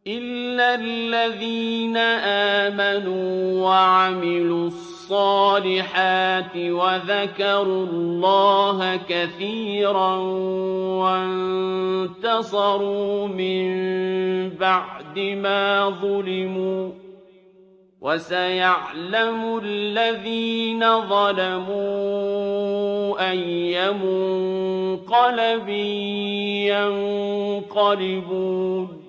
إِلَّا الَّذِينَ آمَنُوا وَعَمِلُوا الصَّالِحَاتِ وَذَكَرُوا اللَّهَ كَثِيرًا وَانتَصَرُوا مِن بَعْدِ مَا ظُلِمُوا ۗ وَسَيَعْلَمُ الَّذِينَ ظَلَمُوا أَيَّ مُنقَلَبٍ يَنقَلِبُونَ